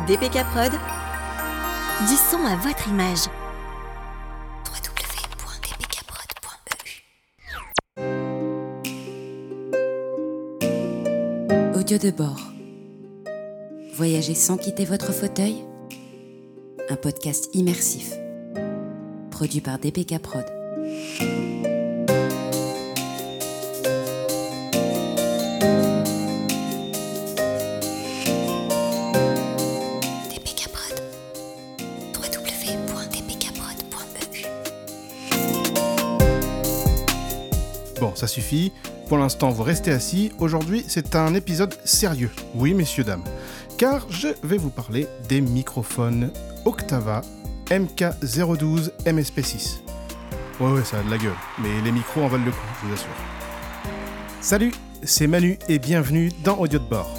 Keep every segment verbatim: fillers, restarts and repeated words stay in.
D P K Prod, du son à votre image. w w w point d p k prod point e u Audio de bord. Voyager sans quitter votre fauteuil. Un podcast immersif. Produit par D P K Prod. Bon, ça suffit. Pour l'instant, vous restez assis. Aujourd'hui, c'est un épisode sérieux. Oui, messieurs, dames. Car je vais vous parler des microphones Octava M K zéro douze M S P six. Ouais, ouais, ça a de la gueule. Mais les micros en valent le coup, je vous assure. Salut, c'est Manu et bienvenue dans Audio de bord.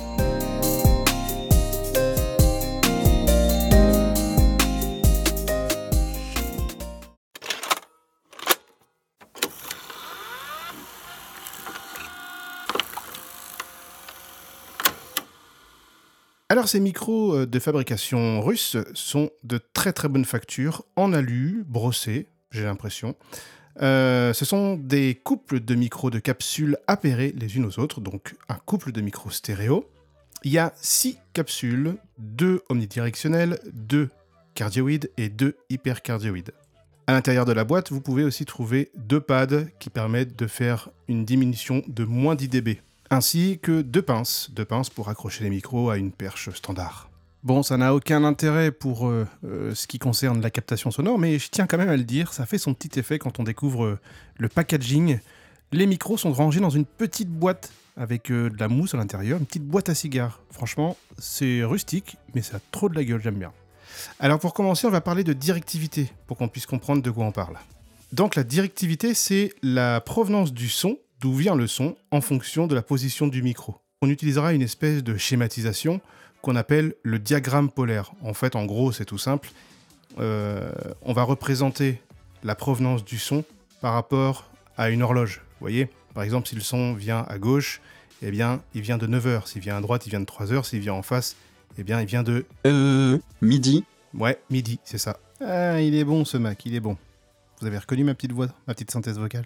Alors ces micros de fabrication russe sont de très très bonne facture, en alu, brossés, j'ai l'impression. Euh, ce sont des couples de micros de capsules appairées les unes aux autres, donc un couple de micros stéréo. Il y a six capsules, deux omnidirectionnelles, deux cardioïdes et deux hypercardioïdes. À l'intérieur de la boîte, vous pouvez aussi trouver deux pads qui permettent de faire une diminution de moins dix décibels. Ainsi que deux pinces, deux pinces pour accrocher les micros à une perche standard. Bon, ça n'a aucun intérêt pour euh, euh, ce qui concerne la captation sonore, mais je tiens quand même à le dire, ça fait son petit effet quand on découvre euh, le packaging. Les micros sont rangés dans une petite boîte avec euh, de la mousse à l'intérieur, une petite boîte à cigares. Franchement, c'est rustique, mais ça a trop de la gueule, j'aime bien. Alors pour commencer, on va parler de directivité, pour qu'on puisse comprendre de quoi on parle. Donc la directivité, c'est la provenance du son, d'où vient le son, en fonction de la position du micro. On utilisera une espèce de schématisation qu'on appelle le diagramme polaire. En fait, en gros, c'est tout simple. Euh, on va représenter la provenance du son par rapport à une horloge. Vous voyez ? Par exemple, si le son vient à gauche, eh bien, il vient de neuf heures. S'il vient à droite, il vient de trois heures. S'il vient en face, eh bien, il vient de... Euh... Midi. Ouais, midi, c'est ça. Ah, il est bon, ce Mac, il est bon. Vous avez reconnu ma petite voix, ma petite synthèse vocale ?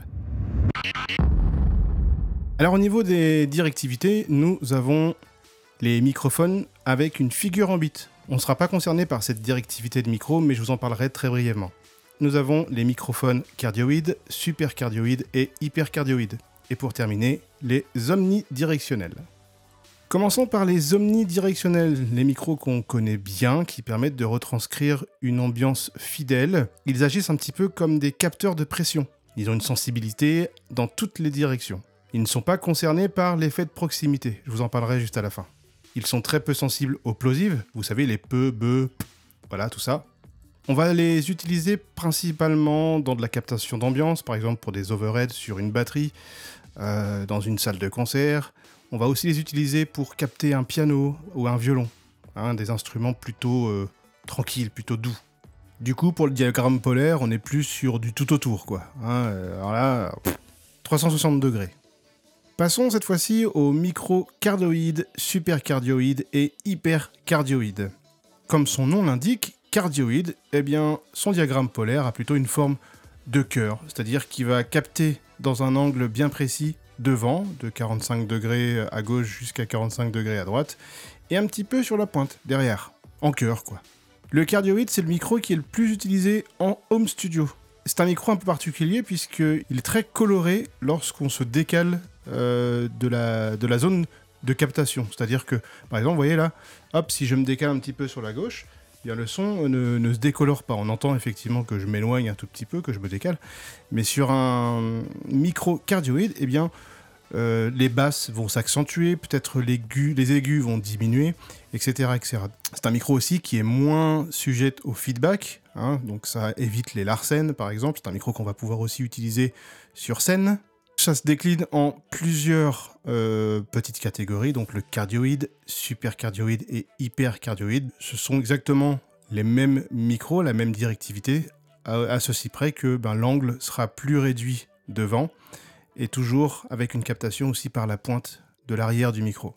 Alors au niveau des directivités, nous avons les microphones avec une figure en bits. On ne sera pas concerné par cette directivité de micro, mais je vous en parlerai très brièvement. Nous avons les microphones cardioïdes, supercardioïdes et hypercardioïdes. Et pour terminer, les omnidirectionnels. Commençons par les omnidirectionnels, les micros qu'on connaît bien, qui permettent de retranscrire une ambiance fidèle. Ils agissent un petit peu comme des capteurs de pression. Ils ont une sensibilité dans toutes les directions. Ils ne sont pas concernés par l'effet de proximité, je vous en parlerai juste à la fin. Ils sont très peu sensibles aux plosives, vous savez, les peu, be, p, voilà, tout ça. On va les utiliser principalement dans de la captation d'ambiance, par exemple pour des overheads sur une batterie, euh, dans une salle de concert. On va aussi les utiliser pour capter un piano ou un violon, hein, des instruments plutôt euh, tranquilles, plutôt doux. Du coup, pour le diagramme polaire, on est plus sur du tout autour, quoi. Hein, alors là, pff, trois cent soixante degrés. Passons cette fois-ci aux microcardioïdes, supercardioïdes et hypercardioïdes. Comme son nom l'indique, cardioïde, eh bien, son diagramme polaire a plutôt une forme de cœur, c'est-à-dire qu'il va capter dans un angle bien précis devant, de quarante-cinq degrés à gauche jusqu'à quarante-cinq degrés à droite, et un petit peu sur la pointe, derrière, en cœur quoi. Le cardioïde, c'est le micro qui est le plus utilisé en home studio. C'est un micro un peu particulier puisqu'il est très coloré lorsqu'on se décale euh, de, la, de la zone de captation. C'est-à-dire que, par exemple, vous voyez là, hop, si je me décale un petit peu sur la gauche, eh bien le son ne, ne se décolore pas. On entend effectivement que je m'éloigne un tout petit peu, que je me décale. Mais sur un micro cardioïde, eh bien, euh, les basses vont s'accentuer, peut-être les aigus, les aigus vont diminuer, et cetera, et cetera. C'est un micro aussi qui est moins sujet au feedback, hein, donc ça évite les larcènes par exemple. C'est un micro qu'on va pouvoir aussi utiliser sur scène. Ça se décline en plusieurs euh, petites catégories, donc le cardioïde, supercardioïde et hypercardioïde. Ce sont exactement les mêmes micros, la même directivité, à, à ceci près que ben, l'angle sera plus réduit devant, et toujours avec une captation aussi par la pointe de l'arrière du micro.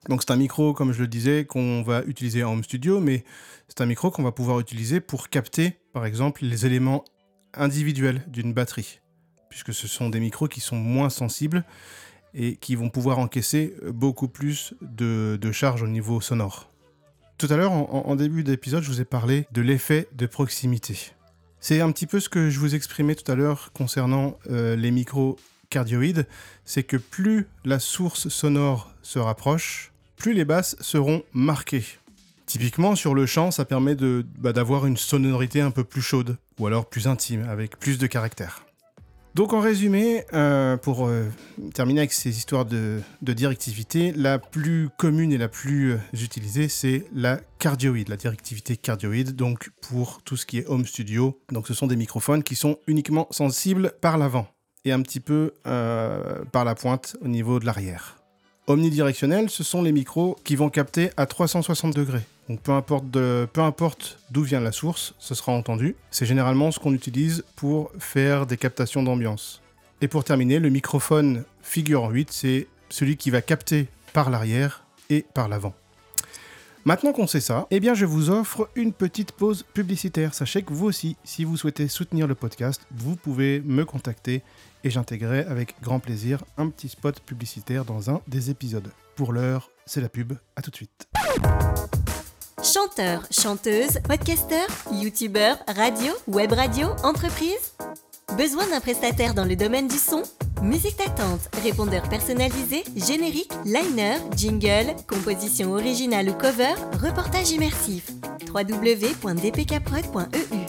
Donc c'est un micro, comme je le disais, qu'on va utiliser en home studio, mais c'est un micro qu'on va pouvoir utiliser pour capter, par exemple, les éléments individuels d'une batterie, puisque ce sont des micros qui sont moins sensibles et qui vont pouvoir encaisser beaucoup plus de, de charge au niveau sonore. Tout à l'heure, en, en début d'épisode, je vous ai parlé de l'effet de proximité. C'est un petit peu ce que je vous exprimais tout à l'heure concernant euh, les micros cardioïdes, c'est que plus la source sonore se rapproche, plus les basses seront marquées. Typiquement, sur le chant, ça permet de, bah, d'avoir une sonorité un peu plus chaude, ou alors plus intime, avec plus de caractère. Donc en résumé, euh, pour euh, terminer avec ces histoires de, de directivité, la plus commune et la plus euh, utilisée, c'est la cardioïde, la directivité cardioïde, donc pour tout ce qui est home studio. Donc ce sont des microphones qui sont uniquement sensibles par l'avant et un petit peu euh, par la pointe au niveau de l'arrière. Omnidirectionnels, ce sont les micros qui vont capter à trois cent soixante degrés. Donc peu importe, de, peu importe d'où vient la source, ce sera entendu. C'est généralement ce qu'on utilise pour faire des captations d'ambiance. Et pour terminer, le microphone figure en huit, c'est celui qui va capter par l'arrière et par l'avant. Maintenant qu'on sait ça, eh bien je vous offre une petite pause publicitaire. Sachez que vous aussi, si vous souhaitez soutenir le podcast, vous pouvez me contacter et j'intégrerai avec grand plaisir un petit spot publicitaire dans un des épisodes. Pour l'heure, c'est la pub. À tout de suite. Chanteur, chanteuse, podcasteur, youtubeur, radio, web radio, entreprise ? Besoin d'un prestataire dans le domaine du son ? Musique d'attente, répondeur personnalisé, générique, liner, jingle, composition originale ou cover, reportage immersif. w w w point d p k prod point e u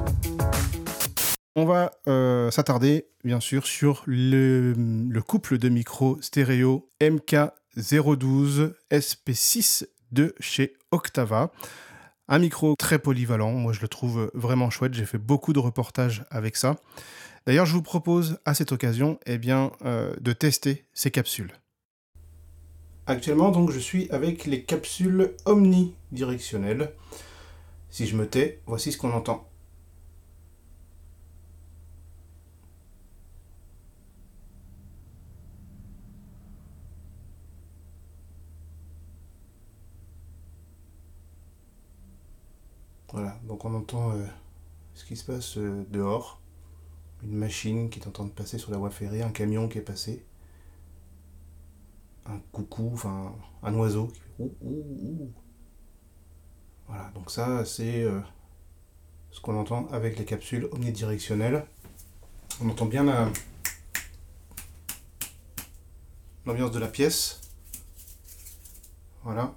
On va euh, s'attarder, bien sûr, sur le, le couple de micros stéréo M K zéro douze S P six de chez Octava. Un micro très polyvalent, moi je le trouve vraiment chouette, j'ai fait beaucoup de reportages avec ça. D'ailleurs, je vous propose à cette occasion eh bien, euh, de tester ces capsules. Actuellement, donc, je suis avec les capsules omnidirectionnelles. Si je me tais, voici ce qu'on entend. Voilà, donc on entend euh, ce qui se passe euh, dehors. Une machine qui est en train de passer sur la voie ferrée, un camion qui est passé, un coucou, enfin un oiseau qui fait ouh ouh ouh. Voilà, donc ça c'est euh, ce qu'on entend avec les capsules omnidirectionnelles. On entend bien la, l'ambiance de la pièce. Voilà.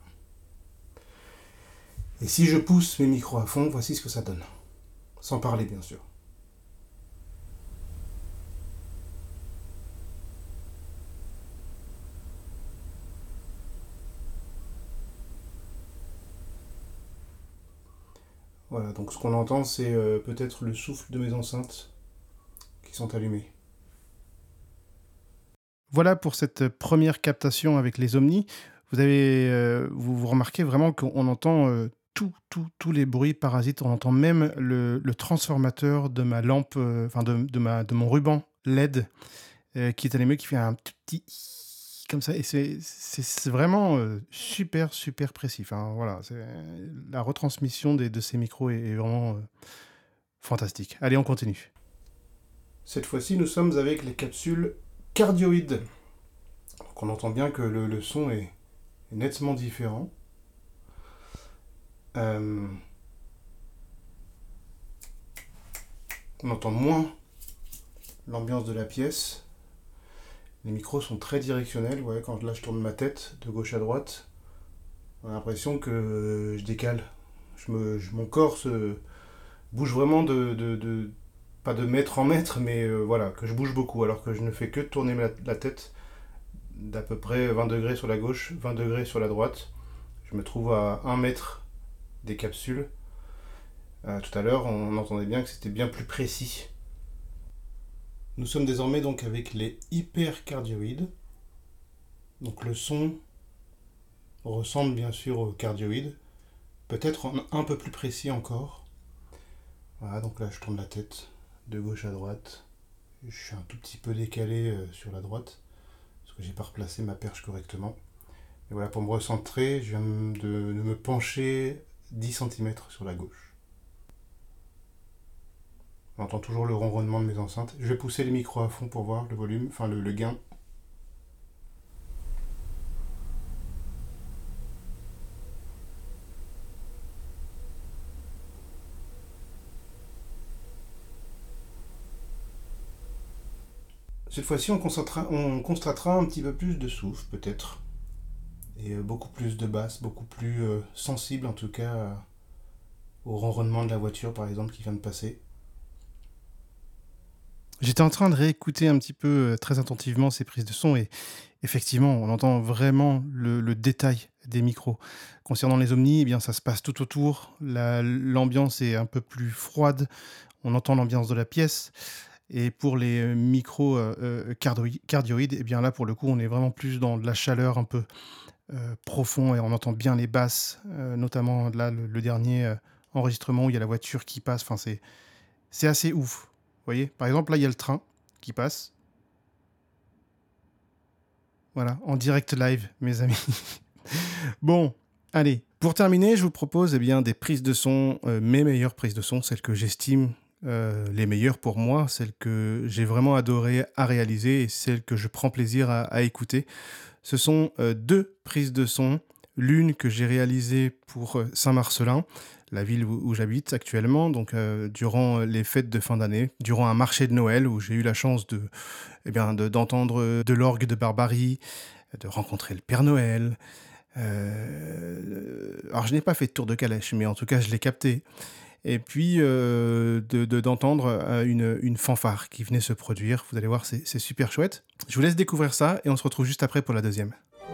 Et si je pousse mes micros à fond, voici ce que ça donne. Sans parler bien sûr. Voilà, donc ce qu'on entend, c'est euh, peut-être le souffle de mes enceintes qui sont allumées. Voilà pour cette première captation avec les Omni. Vous avez, euh, vous, vous remarquez vraiment qu'on entend euh, tout, tout, tous les bruits parasites. On entend même le, le transformateur de ma lampe, euh, enfin de, de, ma, de mon ruban L E D euh, qui est allumé, qui fait un petit comme ça, et c'est, c'est, c'est vraiment euh, super, super précis. Enfin, voilà, c'est, la retransmission des, de ces micros est, est vraiment euh, fantastique. Allez, on continue. Cette fois-ci, nous sommes avec les capsules cardioïdes. Donc, on entend bien que le, le son est, est nettement différent. Euh, on entend moins l'ambiance de la pièce. Les micros sont très directionnels, ouais, quand là je tourne ma tête de gauche à droite, on a l'impression que je décale. Je me, je, mon corps se bouge vraiment de, de, de, pas de mètre en mètre, mais euh, voilà, que je bouge beaucoup, alors que je ne fais que tourner la, la tête d'à peu près vingt degrés sur la gauche, vingt degrés sur la droite. Je me trouve à un mètre des capsules. Euh, tout à l'heure, on entendait bien que c'était bien plus précis. Nous sommes désormais donc avec les hypercardioïdes. Donc le son ressemble bien sûr au cardioïde, peut-être un peu plus précis encore. Voilà, donc là je tourne la tête de gauche à droite. Je suis un tout petit peu décalé sur la droite, parce que j'ai pas replacé ma perche correctement. Et voilà, pour me recentrer, je viens de, de me pencher dix centimètres sur la gauche. On entend toujours le ronronnement de mes enceintes. Je vais pousser les micros à fond pour voir le volume, enfin le, le gain. Cette fois-ci, on, on constatera un petit peu plus de souffle, peut-être. Et euh, beaucoup plus de basse, beaucoup plus euh, sensible, en tout cas, euh, au ronronnement de la voiture, par exemple, qui vient de passer. J'étais en train de réécouter un petit peu, euh, très attentivement, ces prises de son, et effectivement, on entend vraiment le, le détail des micros. Concernant les Omni, eh bien, ça se passe tout autour. La, l'ambiance est un peu plus froide. On entend l'ambiance de la pièce. Et pour les micros euh, cardioïdes, eh bien là, pour le coup, on est vraiment plus dans de la chaleur un peu euh, profond et on entend bien les basses, euh, notamment là, le, le dernier euh, enregistrement où il y a la voiture qui passe. Enfin, c'est, c'est assez ouf. Vous voyez ? Par exemple, là, il y a le train qui passe. Voilà, en direct live, mes amis. Bon, allez. Pour terminer, je vous propose eh bien, des prises de son, euh, mes meilleures prises de son, celles que j'estime Euh, les meilleures pour moi, celles que j'ai vraiment adoré à réaliser et celles que je prends plaisir à, à écouter. Ce sont euh, deux prises de son, l'une que j'ai réalisée pour euh, Saint-Marcellin, la ville où, où j'habite actuellement, donc euh, durant les fêtes de fin d'année, durant un marché de Noël où j'ai eu la chance de, eh bien, de, d'entendre de l'orgue de Barbarie, de rencontrer le Père Noël. Euh, alors je n'ai pas fait de tour de calèche, mais en tout cas je l'ai capté. Et puis euh, de, de, d'entendre une, une fanfare qui venait se produire. Vous allez voir, c'est, c'est super chouette. Je vous laisse découvrir ça et on se retrouve juste après pour la deuxième.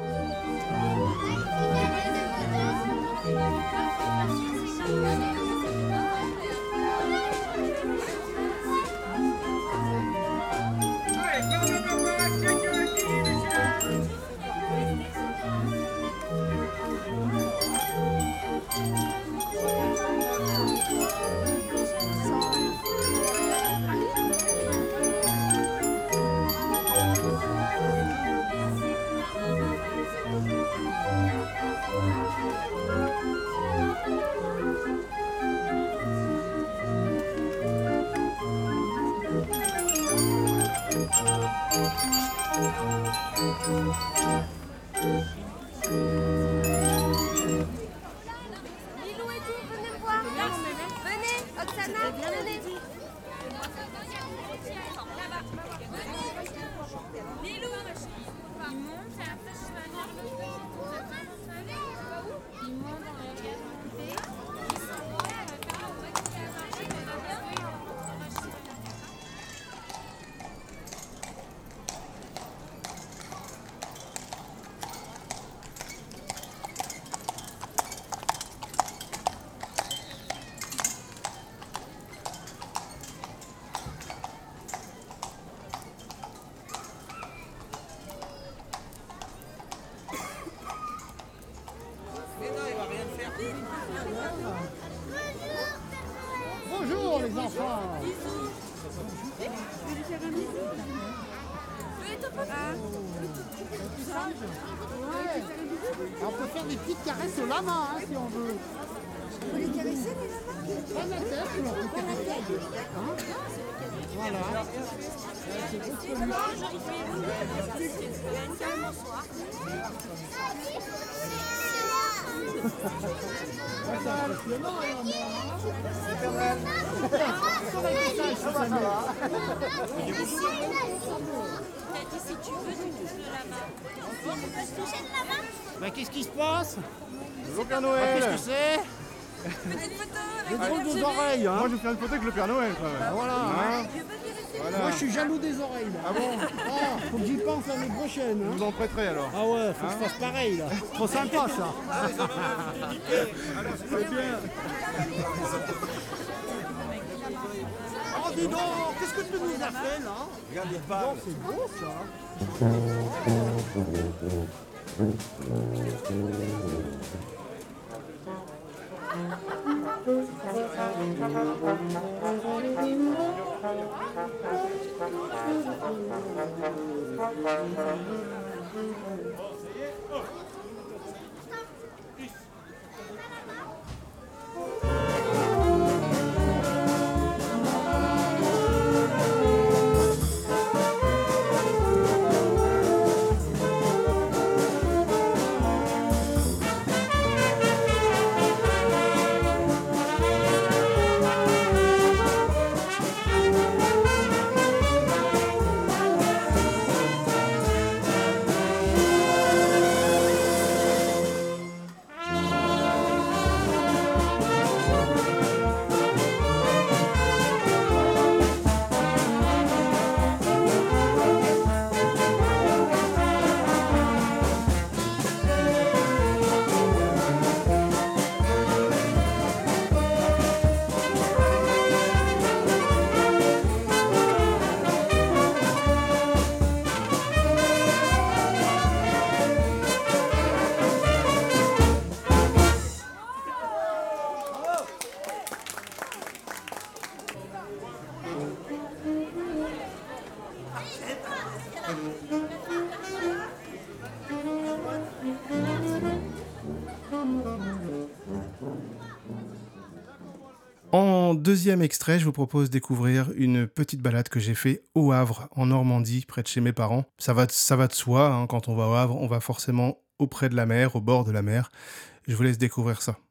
Bonjour les enfants. On peut faire des petites caresses au lama hein, si on veut. On peut les caresser les lamas? Pas la tête, mais on peut caresser la tête. Hein voilà. C'est beau ce que nous. Ça va, le nom, hein, c'est pas mal. Ça va être ça, je suis ça va. T'as dit si tu veux, tu touches le lama. On peut se toucher le lama? Bah qu'est-ce qui se passe? Bonjour Père Noël. Qu'est-ce que c'est? Petite photo avec Les la drôles tête. aux oreilles, hein. Moi je vais faire une photo avec le Père Noël quand même. Ah, voilà. Hein Voilà. Moi je suis jaloux des oreilles là. Ah bon? Ah, faut que j'y pense l'année prochaine. Je Hein. vous en prêterai alors. Ah ouais, faut que je fasse pareil là. Trop sympa ça. C'est bien. Oh dis donc, qu'est-ce que tu nous as fait là? Regarde les Oh, balles. c'est beau ça. en deuxième extrait, je vous propose de découvrir une petite balade que j'ai fait au Havre, en Normandie, près de chez mes parents. Ça va de, ça va de soi, hein, quand on va au Havre, on va forcément auprès de la mer, au bord de la mer. Je vous laisse découvrir ça.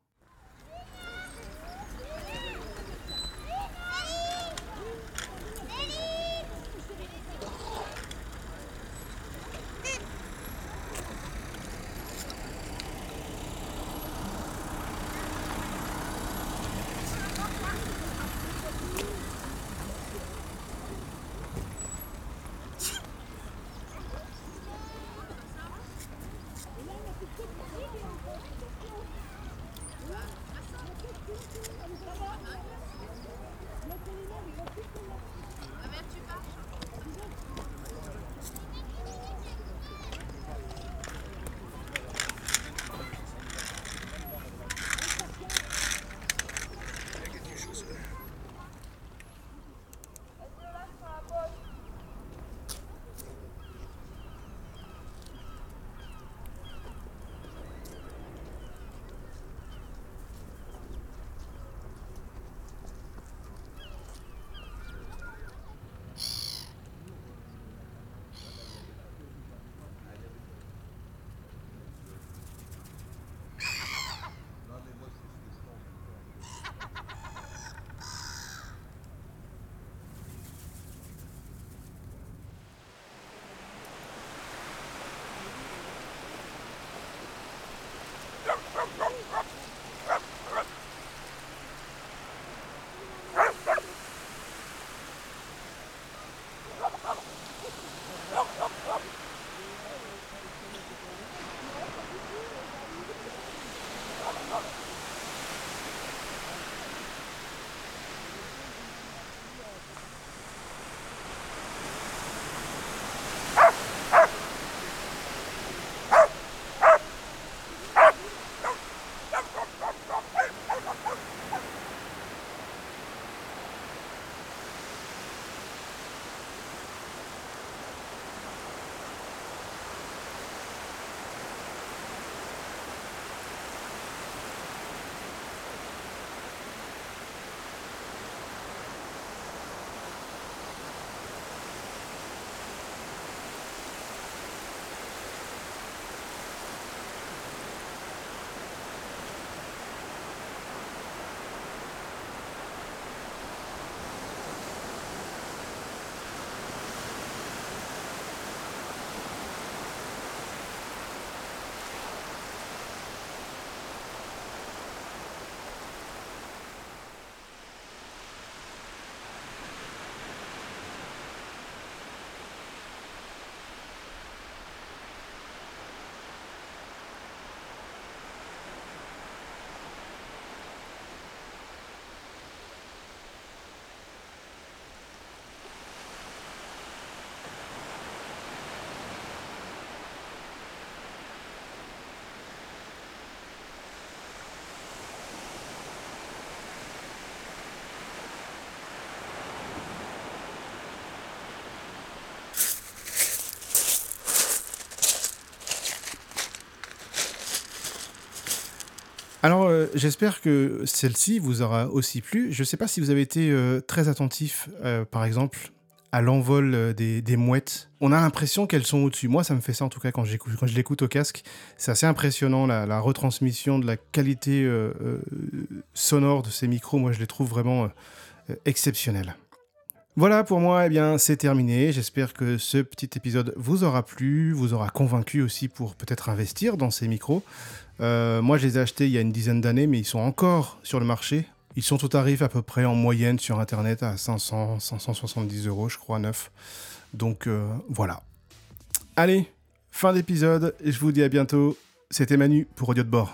Alors, euh, j'espère que celle-ci vous aura aussi plu. Je ne sais pas si vous avez été euh, très attentif, euh, par exemple, à l'envol euh, des, des mouettes. On a l'impression qu'elles sont au-dessus. Moi, ça me fait ça en tout cas quand, quand je l'écoute au casque. C'est assez impressionnant, la, la retransmission de la qualité euh, euh, sonore de ces micros. Moi, je les trouve vraiment euh, exceptionnels. Voilà, pour moi, eh bien, c'est terminé. J'espère que ce petit épisode vous aura plu, vous aura convaincu aussi pour peut-être investir dans ces micros. Euh, moi, je les ai achetés il y a une dizaine d'années, mais ils sont encore sur le marché. Ils sont au tarif à peu près en moyenne sur Internet à cinq cents, cinq cent soixante-dix euros, je crois, neuf. Donc, euh, voilà. Allez, fin d'épisode. Je vous dis à bientôt. C'était Manu pour Audio de bord.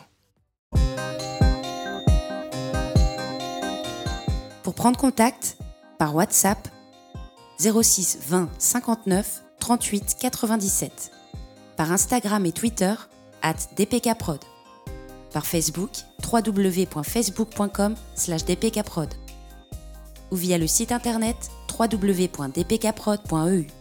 Pour prendre contact, par WhatsApp, zéro six vingt cinquante-neuf trente-huit quatre-vingt-dix-sept. Par Instagram et Twitter, arobase d p k prod. Par Facebook, w w w point facebook point com slash d p k prod. Ou via le site internet w w w point d p k prod point e u.